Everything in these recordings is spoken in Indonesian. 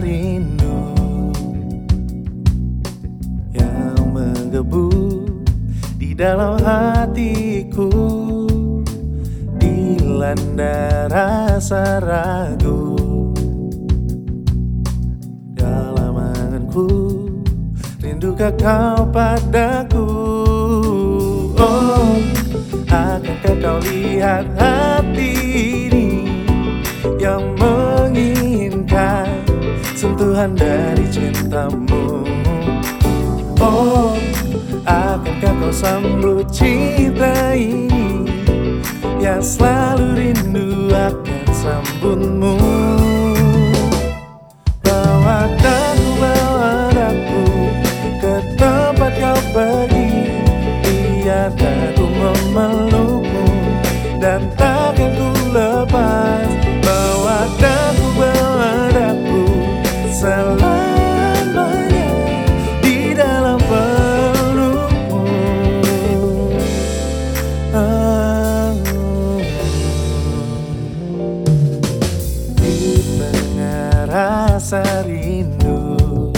rindu yang menggebu di dalam hatiku, dilanda rasa ragu dalam anganku. Rindukah kau padaku? Oh, akankah kau lihat hati ini yang menginginkan sentuhan dari cintamu? Oh, akankah kau sambut cinta ini yang selalu rindu akan sambutmu? Bawa daku ke tempat kau pergi, biarkan ku memelukmu dan takkan ku lepas. Bawa daku selamanya di dalam pelukmu. Di tengah rasa rindu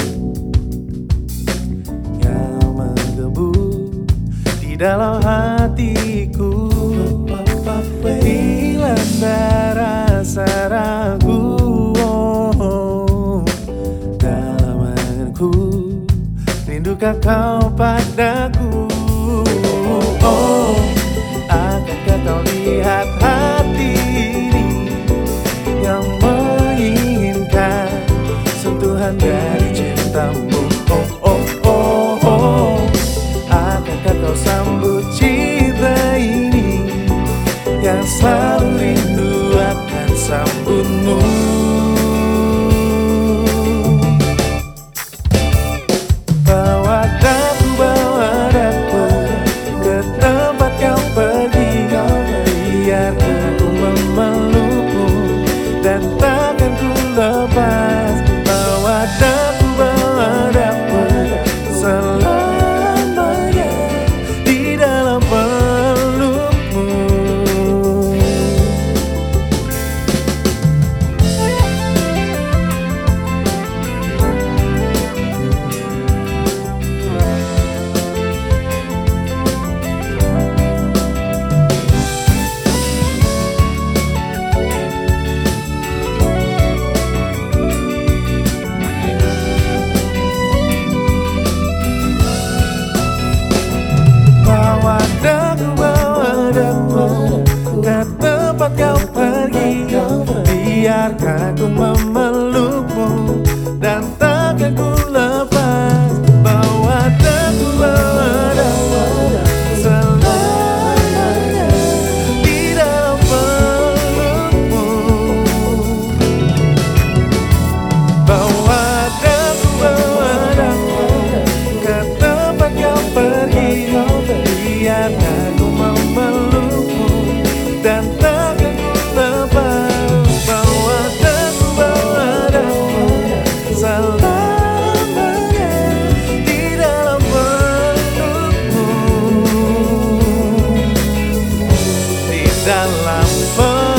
yang menggebu di dalam hatiku, dilanda rasa ragu, oh, dalam anganku. Rindukah kau padaku? Oh, akankah kau lihat hati ini yang menginginkan sentuhan dari cintamu? Oh, oh, oh, oh, akankah kau sambut cinta ini yang selalu rindu akan sambutmu? Bawa daku ke tempat kau pergi, biarkan ku memelukmu dan takkan ku lepas. Bawa daku selamanya di dalam pelukmu. Bawa daku ke tempat kau pergi, biarkan ku memelukmu dan takkan ku lepas. Bawa daku selamanya di dalam pelukmu. Bawa daku ke tempat kau pergi, biarkan ku memelukmu dan takkan ku lepas. Bawa daku selamanya di dalam pelukmu, di dalam pelukmu.